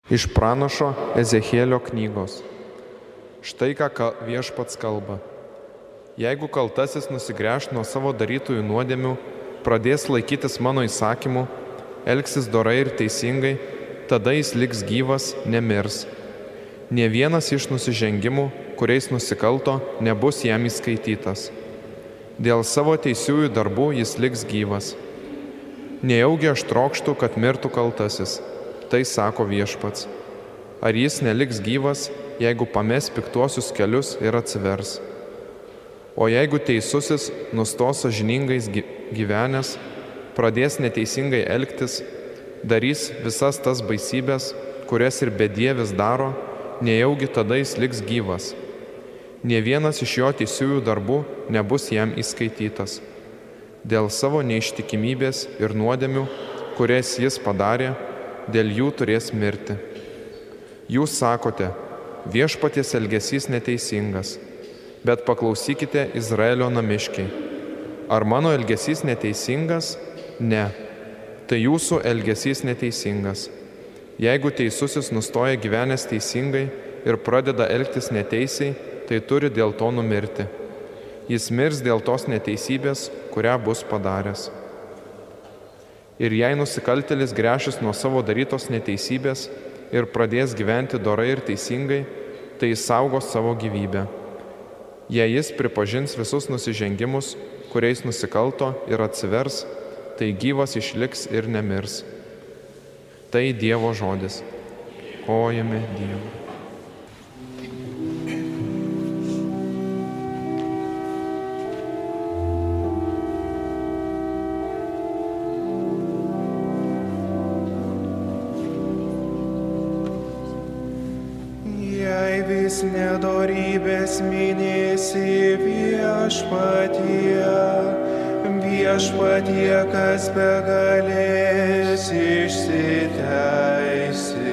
Iš pranašo Ezechielio knygos. Štai ką Viešpats kalba. Jeigu kaltasis nusigręš nuo savo darytųjų nuodėmių, pradės laikytis mano įsakymų, elgsis dorai ir teisingai, tada jis liks gyvas, nemirs. Nė vienas iš nusižengimų, kuriais nusikalto, nebus jam įskaitytas. Dėl savo teisiųjų darbų jis liks gyvas. Nejaugi aš trokštu, kad mirtų kaltasis, tai sako Viešpats. Ar jis neliks gyvas, jeigu pames piktuosius kelius ir atsivers? O jeigu teisusis nustos sąžiningais gyvenęs, pradės neteisingai elgtis, darys visas tas baisybės, kurias ir bedievis daro, nejaugi tada jis liks gyvas. Nė vienas iš jo teisiųjų darbų nebus jam įskaitytas. Dėl savo neištikimybės ir nuodėmių, kurias jis padarė, dėl jų turės mirti. Jūs sakote, Viešpaties elgesys neteisingas, bet paklausykite Izraelio namiškiai. Ar mano elgesys neteisingas? Ne. Tai jūsų elgesys neteisingas. Jeigu teisusis nustoja gyvenęs teisingai ir pradeda elgtis neteisiai, tai turi dėl to numirti. Jis mirs dėl tos neteisybės, kurią bus padaręs. Ir jei nusikaltėlis gręšis nuo savo darytos neteisybės ir pradės gyventi dorai ir teisingai, tai jis saugos savo gyvybę. Jei jis pripažins visus nusižengimus, kuriais nusikalto ir atsivers, tai gyvas išliks ir nemirs. Tai Dievo žodis. Dėkojame Dievui. Jei vis nedorybės minėsi viešpatie, kas begalės išsiteisint.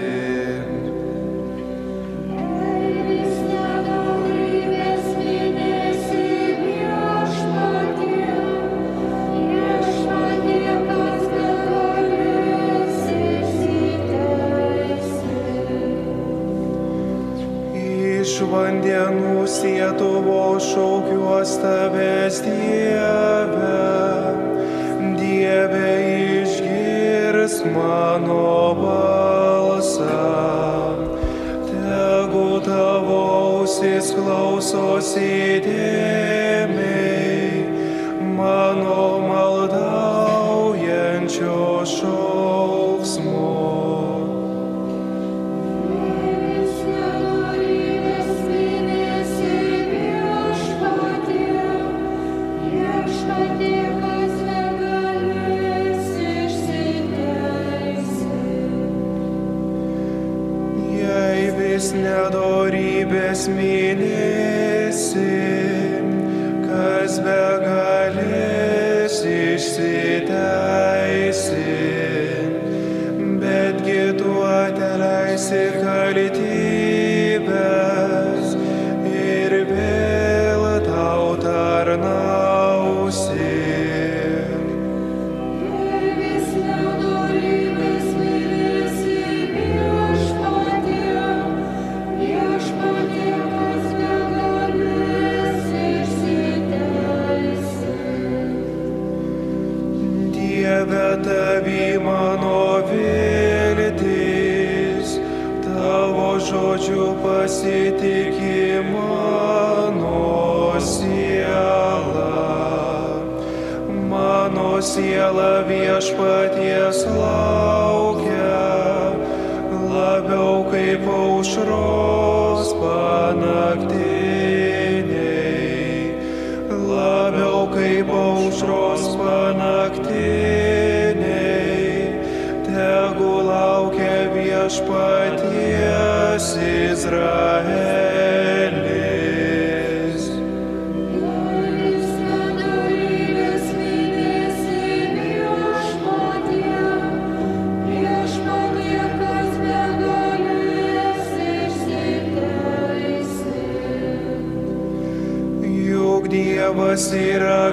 Iš vandenų Sietuvos šaukiuos tavęs, Dieve, išgirsk mano balsą. Tegu tavo ausis klausosi įdėmiai mano maldaujančio šauksmo. Nedorybės minėsi, kas begalės išsiteisint, betgi tu atleisi kaltybes ir vėl tau tarnausi. Tavi mano viltis, tavo žodžių pasitiki mano siela Viešpaties laukia, labiau kaip aušros panaktiniai, labiau kaip aušros panaktiniai, tegu laukia Viešpaties Izraelis. Dievas yra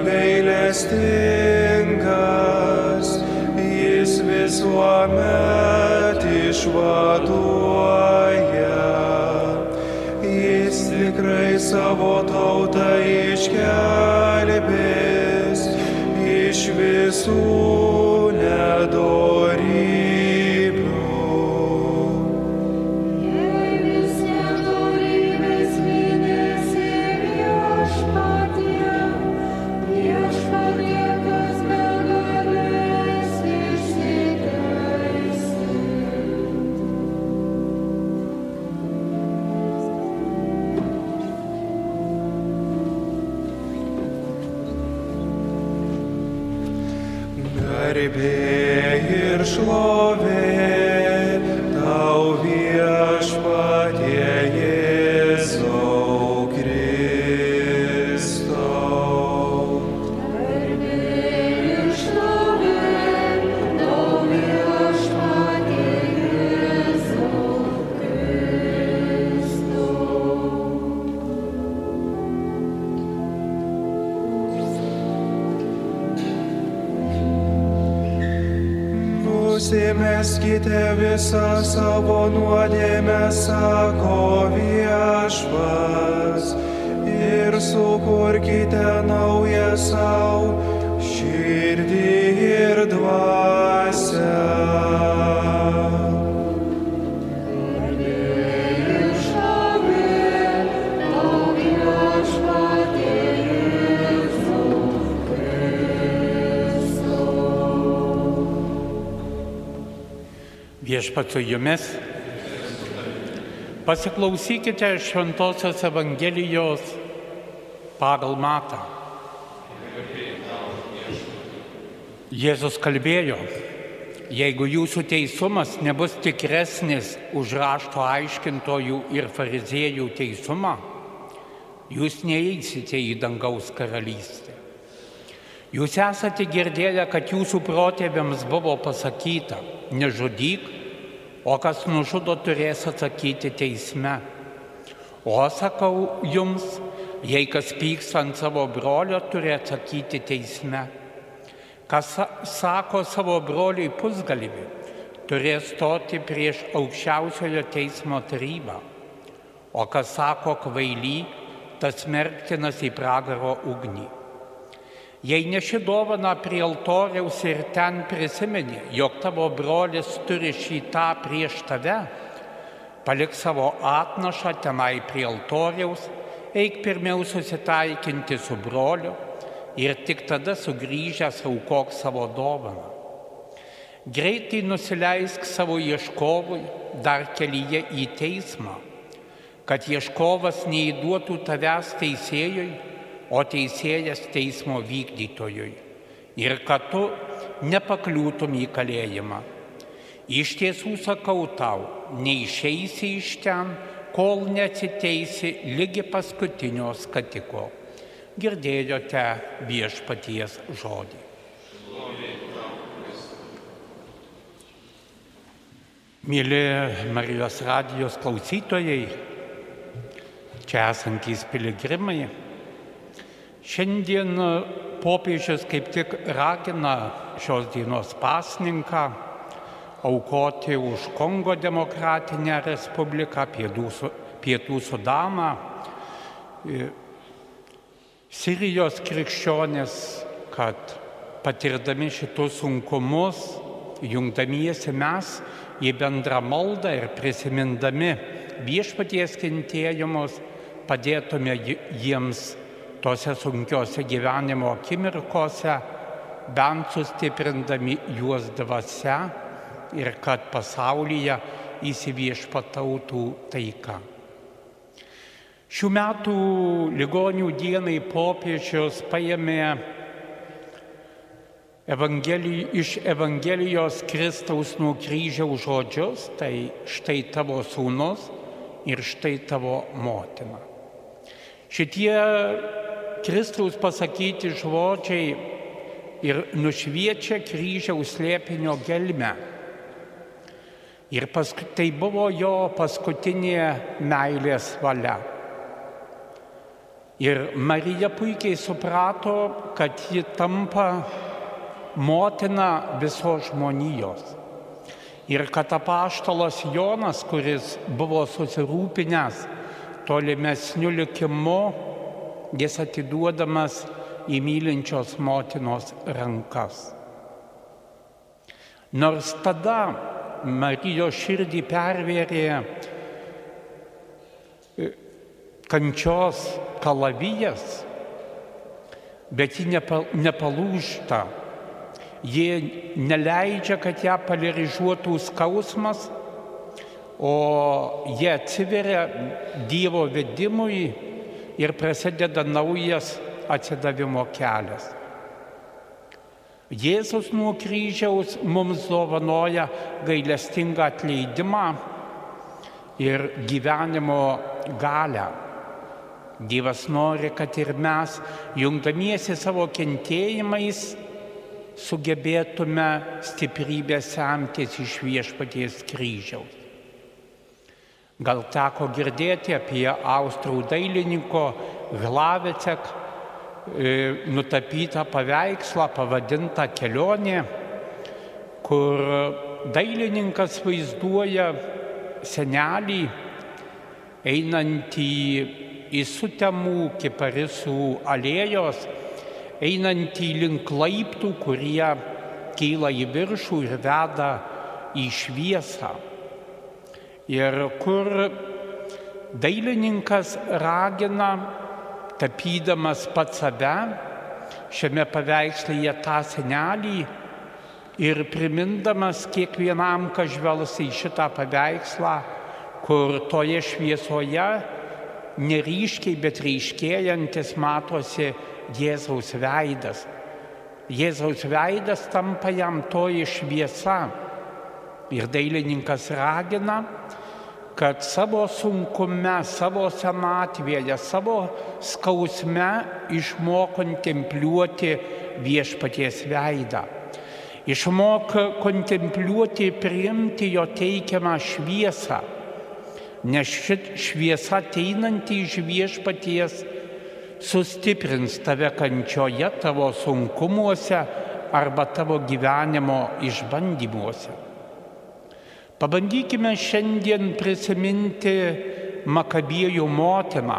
gailestingas, jis visuomet išvaduoja. Jis tikrai savo tautą išgelbės iš visų nedorybių. Garbė ir šlovė tau viešpatie Jėzau Kristau. Garbė ir šlovė tau viešpatie Jėzau Kristau. Nusimeskite visą savo nuodėmę, sako Viešpats, ir sukurkite naują savo širdį ir dvasią. Viešpats su jumis. Pasiklausykite Šventosios Evangelijos pagal Matą. Jėzus kalbėjo, jeigu jūsų teisumas nebus tikresnis už rašto aiškintojų ir fariziejų teisumą, jūs neįeisite į dangaus karalystę. Jūs esate girdėję, kad jūsų protėviams buvo pasakyta, nežudyk, o kas nužudo turės atsakyti teisme. O sakau jums, jei kas pyksta ant savo brolio, turi atsakyti teisme. Kas sako savo broliui pusgalvį, turės stoti prieš aukščiausiojo teismo tarybą. O kas sako kvaily, tas smerktinas į pragaro ugnį. Jei neši dovaną prie altoriaus ir ten prisimeni, jog tavo brolis turi šį tą prieš tave, palik savo atnašą tenai prie altoriaus, eik pirmiau susitaikinti su broliu ir tik tada sugrįžęs aukok savo dovaną. Greitai nusileisk savo ieškovui dar kelyje į teismą, kad ieškovas neįduotų tavęs teisėjui, o teisėjas teismo vykdytojui, ir kad tu nepakliūtum į kalėjimą. Iš tiesų sakau tau, neišeisi iš ten, kol neatsiteisi ligi paskutinio skatiko. Girdėjote Viešpaties žodį. Mėly Marijos radijos klausytojai, čia esantys piligrimai, šiandien popiežius kaip tik ragina šios dienos pasninką aukoti už Kongo demokratinę respubliką, Pietų Sudaną, Sirijos krikščionys, kad patirdami šitus sunkumus, jungdamiesi mes į bendrą maldą ir prisimindami Viešpaties kentėjimus, padėtume jiems tose sunkiose gyvenimo akimirkose, bent sustiprindami juos dvasia ir kad pasaulyje įsiviešpatautų taika. Šių metų ligonių dienai popiežius paėmė iš Evangelijos Kristaus nuo kryžiaus žodžius, tai štai tavo sūnus ir štai tavo motina. Šitie Kristaus pasakyti žodžiai ir nušviečia kryžiaus slėpinio gelmę. Ir tai buvo jo paskutinė meilės valia. Ir Marija puikiai suprato, kad ji tampa motina visos žmonijos. Ir kad apaštalas Jonas, kuris buvo susirūpinęs tolimesniu likimu, jis atiduodamas į mylinčios motinos rankas. Nors tada Marijos širdį pervėrė kančios kalavijas, bet ji nepalūžta. Ji neleidžia, kad ją paralyžiuotų skausmas, o jie atsiveria Dievo vedimui ir prasideda naujas atsidavimo kelias. Jėzus nuo kryžiaus mums dovanoja gailestingą atleidimą ir gyvenimo galią. Dievas nori, kad ir mes, jungdamiesi savo kentėjimais, sugebėtume stiprybę semtis iš Viešpaties kryžiaus. Gal teko girdėti apie austrų dailininko Hlavecek nutapytą paveikslą pavadintą Kelionė, kur dailininkas vaizduoja senelį einantį į Sutemų kiparisų alėjos, einantį link laiptų, kurie kyla į viršų ir veda į šviesą. Ir kur dailininkas ragina, tapydamas pats save, šiame paveikslyje tą senelį ir primindamas kiekvienam, kas žvelgs į šitą paveikslą, kur toje šviesoje neryškiai, bet ryškėjantis matosi Jėzaus veidas. Jėzaus veidas tampa jam toji šviesa. Ir dailininkas ragina, kad savo sunkume, savo senatvėje, savo skausme išmok kontempliuoti Viešpaties veidą. Išmok kontempliuoti, priimti jo teikiamą šviesą, nes ši šviesa ateinanti iš Viešpaties sustiprins tave kančioje, tavo sunkumuose arba tavo gyvenimo išbandymuose. Pabandykime šiandien prisiminti Makabiejų motiną,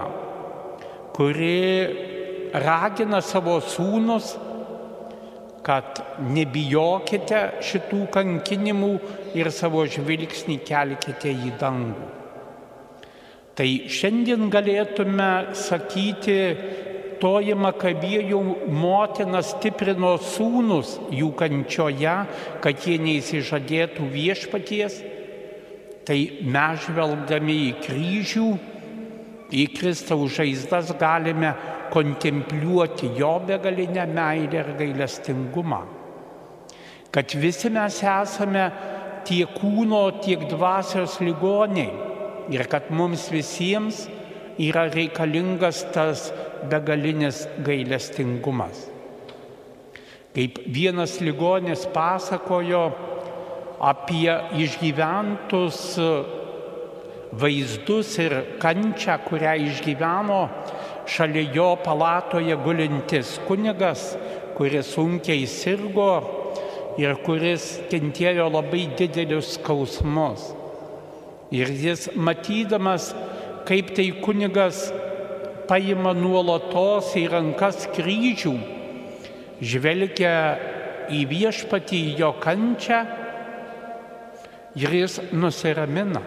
kuri ragina savo sūnus, kad nebijokite šitų kankinimų ir savo žvilgsnį kelkite į dangų. Tai šiandien galėtume sakyti, toji Makabiejų motina stiprino sūnus jų kančioje, kad jie neįsižadėtų Viešpaties. Tai mes žvelgdami į kryžių, į Kristaus žaizdas galime kontempliuoti jo begalinę meilę ir gailestingumą. Kad visi mes esame tiek kūno, tiek dvasios ligoniai ir kad mums visiems yra reikalingas tas begalinis gailestingumas. Kaip vienas ligonis pasakojo apie išgyventus vaizdus ir kančią, kurią išgyveno šalia jo palatoje gulintis kunigas, kuris sunkiai sirgo ir kuris kentėjo labai didelius skausmus. Ir jis matydamas, kaip tai kunigas paima nuolatos į rankas kryžių, žvelgia į Viešpatį, į jo kančią ir jis nusiramina.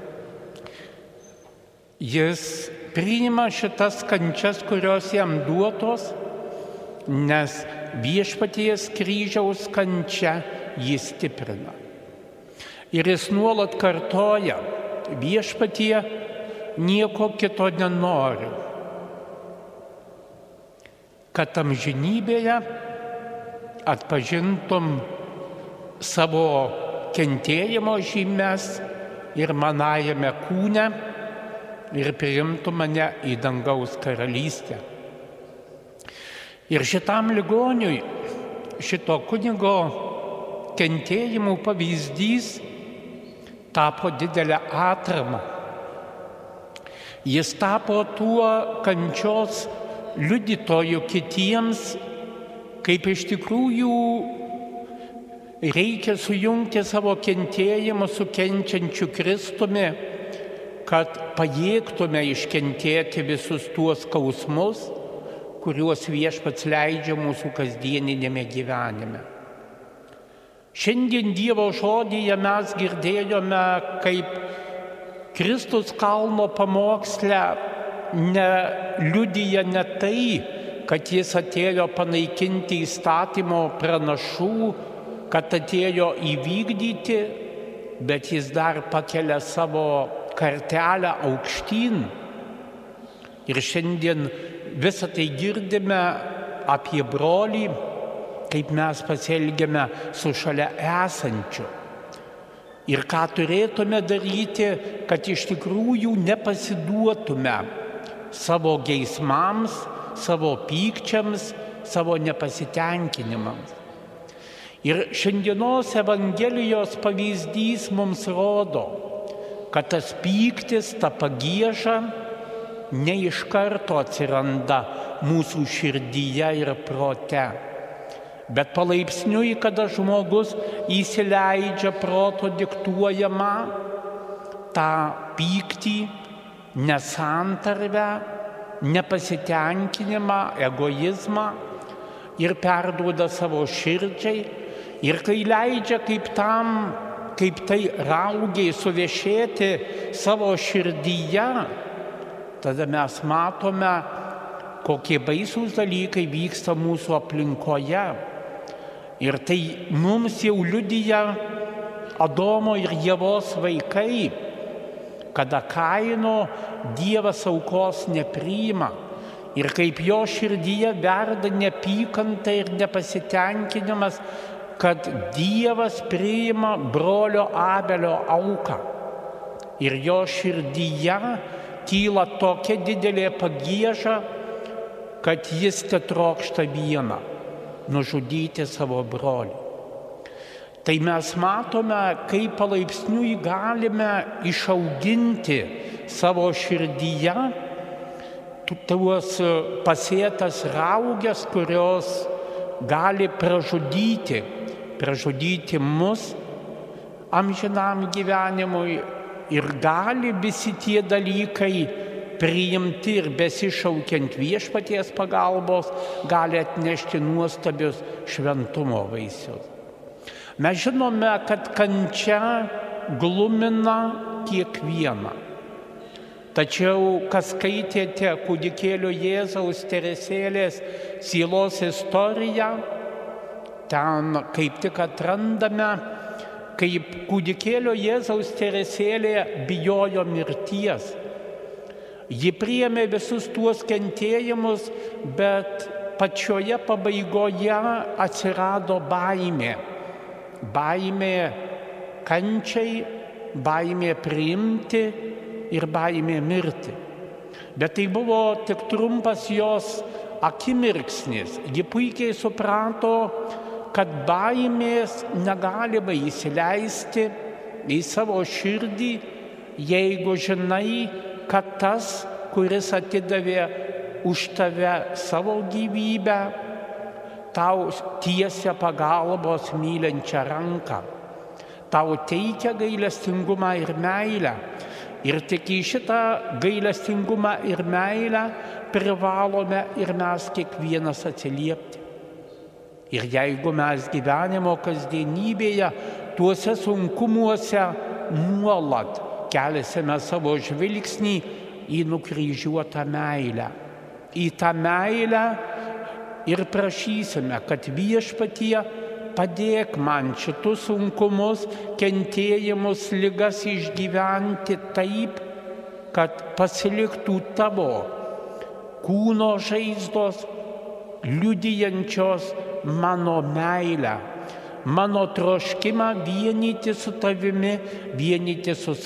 Jis priima šitas kančias, kurios jam duotos, nes Viešpaties kryžiaus kančia jį stiprina. Ir jis nuolat kartoja, Viešpatie, nieko kito nenoriu, kad amžinybėje atpažintum savo kentėjimo žymes ir manajame kūne ir priimtum mane į dangaus karalystę. Ir šitam ligoniui, šito kunigo kentėjimų pavyzdys tapo didelę atramą. Jis tapo tuo kančios liudytoju kitiems, kaip iš tikrųjų Reikia sujungti savo kentėjimą su kenčiančiu Kristumi, kad pajėgtume iškentėti visus tuos skausmus, kuriuos Viešpats leidžia mūsų kasdieninėme gyvenime. Šiandien Dievo žodyje mes girdėjome, kaip Kristus kalno pamoksle liudija ne tai, kad jis atėjo panaikinti įstatymo pranašų, kad atėjo įvykdyti, bet jis dar pakelia savo kartelę aukštyn. Ir šiandien visą tai girdime apie brolį, kaip mes pasielgiame su šalia esančiu. Ir ką turėtume daryti, kad iš tikrųjų nepasiduotume savo geismams, savo pykčiams, savo nepasitenkinimams. Ir šiandienos Evangelijos pavyzdys mums rodo, kad tas pyktis, ta pagieža ne iš karto atsiranda mūsų širdyje ir prote, bet palaipsniui, kada žmogus įsileidžia proto diktuojamą tą pyktį, nesantarvę, nepasitenkinimą, egoizmą ir perduoda savo širdžiai. Ir kai leidžia kaip tai raugiai suvešėti savo širdyje, tada mes matome, kokie baisūs dalykai vyksta mūsų aplinkoje. Ir tai mums jau liudija Adomo ir Ievos vaikai, kada Kaino Dievas aukos nepriima ir kaip jo širdyje verda neapykanta ir nepasitenkinimas, kad Dievas priima brolio Abelio auką. Ir jo širdyje kyla tokia didelė pagieža, kad jis tetrokšta vieną – nužudyti savo brolį. Tai mes matome, kaip palaipsniui galime išauginti savo širdyje tuos pasėtas raugės, kurios gali pražudyti mus amžinam gyvenimui ir gali visi tie dalykai priimti ir besišaukiant Viešpaties pagalbos gali atnešti nuostabius šventumo vaisius. Mes žinome, kad kančia glumina kiekvieną. Tačiau, kas skaitėte kūdikėlio Jėzaus Teresėlės sielos istoriją, ten kaip tik atrandame, kaip kūdikėlio Jėzaus Teresėlė bijojo mirties. Ji priėmė visus tuos kentėjimus, bet pačioje pabaigoje atsirado baimė. Baimė kančiai, baimė priimti ir baimė mirti. Bet tai buvo tik trumpas jos akimirksnis. Ji puikiai suprato, kad baimės negalima įsileisti į savo širdį, jeigu žinai, kad tas, kuris atidavė už tave savo gyvybę, tau tiesia pagalbos mylinčią ranką, tau teikia gailestingumą ir meilę. Ir tik į šitą gailestingumą ir meilę privalome ir mes kiekvienas atsiliepti. Ir jeigu mes gyvenimo kasdienybėje, tuose sunkumuose nuolat kelsime savo žvilgsnį į nukryžiuotą meilę, į tą meilę ir prašysime, kad Viešpatie padėk man šitus sunkumus, kentėjimus, ligas išgyventi taip, kad pasiliktų tavo kūno žaizdos, liudijančios mano meilę, mano troškimą vienyti su tavimi, vienyti su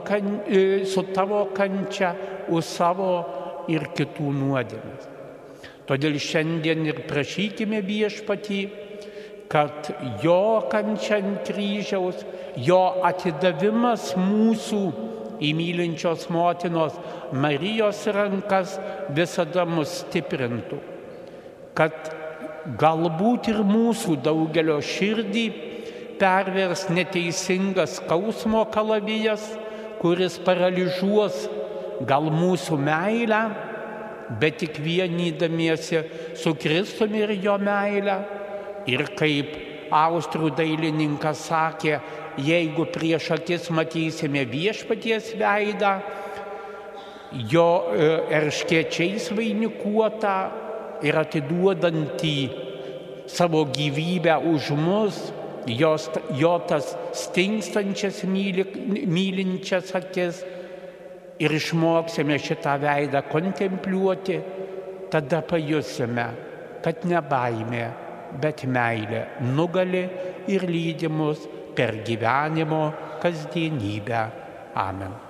tavo kančia, už savo ir kitų nuodėmes. Todėl šiandien ir prašykime Viešpatį, kad jo kančia ant kryžiaus, jo atidavimas mūsų į mylinčios motinos Marijos rankas visada mus stiprintų. Kad galbūt ir mūsų daugelio širdį pervers neteisingas skausmo kalavijas, kuris paralyžuos gal mūsų meilę, bet tik vienydamiesi su Kristumi ir jo meilę. Ir kaip austrų dailininkas sakė, jeigu prieš akis matysime viešpaties veidą, jo erškėčiais vainikuotą ir atiduodantį savo gyvybę už mus, jo tas stingstančias mylinčias akis, ir išmoksime šitą veidą kontempliuoti, tada pajusime, kad ne baimė, bet meilė nugali ir lydi mus per gyvenimo kasdienybę. Amen.